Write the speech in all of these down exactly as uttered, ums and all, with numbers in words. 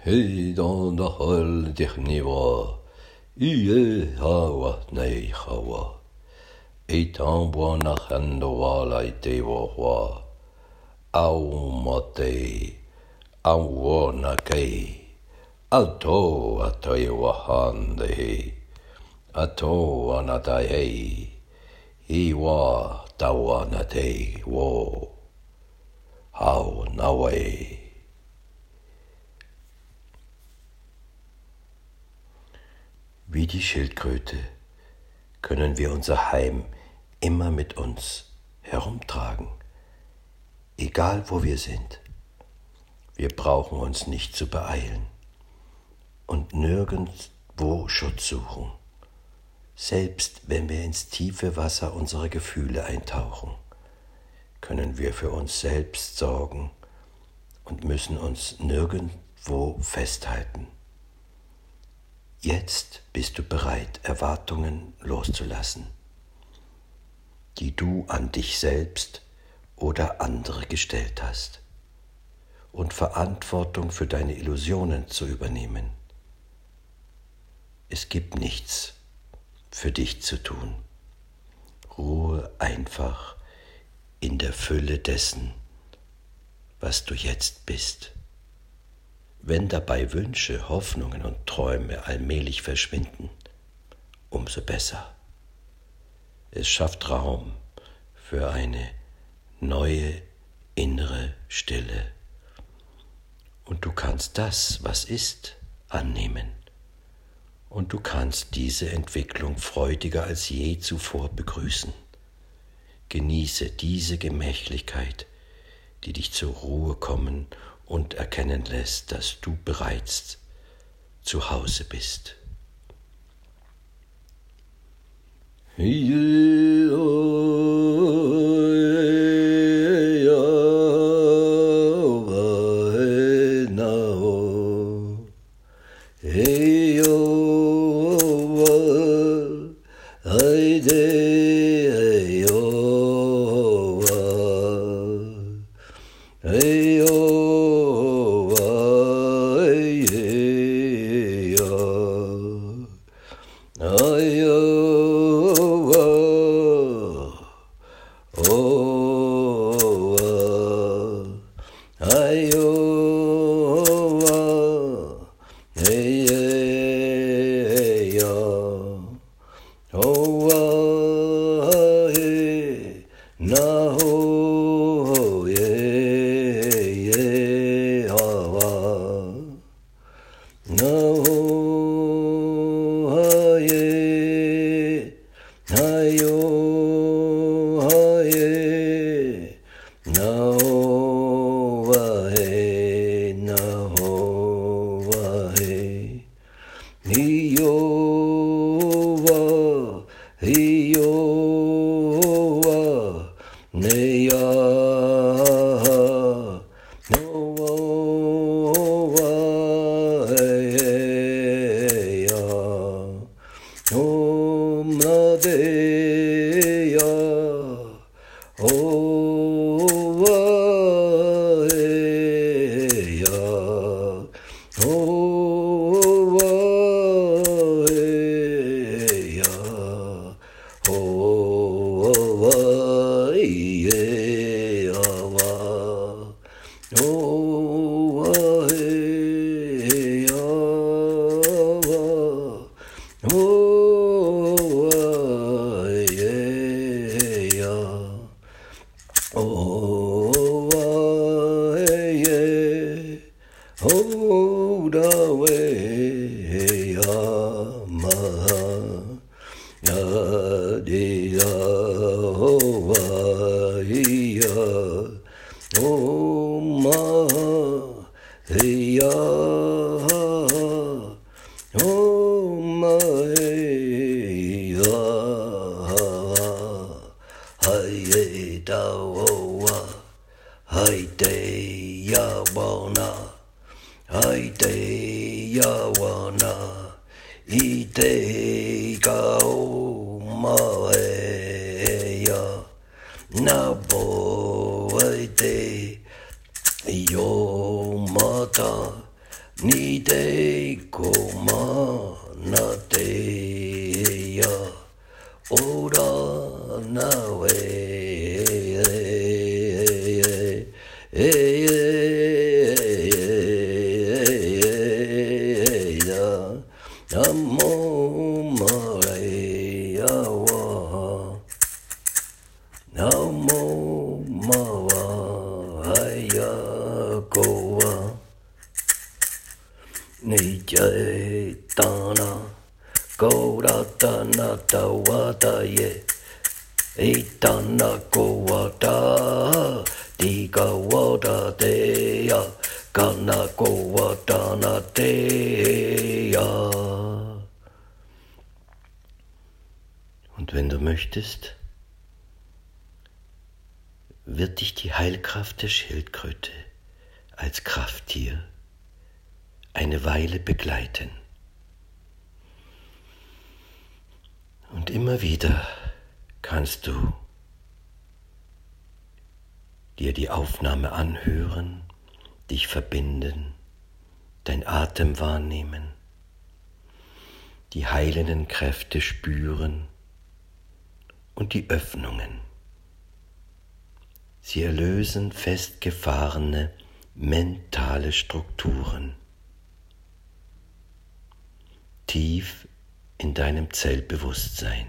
Hei dans the hall derniwa, Ie hawa nei hawa, Eitan buona handawala ite wa, Au mate, au wona kei, Ato atoy wahande he, Ato anatai hei, Iwa tawanate wo, Hau nawe. Wie die Schildkröte können wir unser Heim immer mit uns herumtragen, egal wo wir sind. Wir brauchen uns nicht zu beeilen und nirgendwo Schutz suchen, selbst wenn wir ins tiefe Wasser unserer Gefühle eintauchen, können wir für uns selbst sorgen und müssen uns nirgendwo festhalten. Jetzt bist du bereit, Erwartungen loszulassen, die du an dich selbst oder andere gestellt hast, und Verantwortung für deine Illusionen zu übernehmen. Es gibt nichts für dich zu tun. Ruhe einfach in der Fülle dessen, was du jetzt bist. Wenn dabei Wünsche, Hoffnungen und Träume allmählich verschwinden, umso besser. Es schafft Raum für eine neue innere Stille. Und du kannst das, was ist, annehmen. Und du kannst diese Entwicklung freudiger als je zuvor begrüßen. Genieße diese Gemächlichkeit, die dich zur Ruhe kommen und erkennen lässt, dass du bereits zu Hause bist. ni te koma na te ya ora na we Namo Maria wa Namo Mawaya Kowa Nijaytana Kauratana Tawataye Itana Kowata Digawata Deya Kana Kowatana Deya. Und wenn du möchtest, wird dich die Heilkraft der Schildkröte als Krafttier eine Weile begleiten. Und immer wieder kannst du dir die Aufnahme anhören, dich verbinden, dein Atem wahrnehmen, die heilenden Kräfte spüren und die Öffnungen. Sie erlösen festgefahrene mentale Strukturen tief in deinem Zellbewusstsein.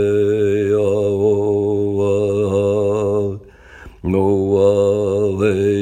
No way.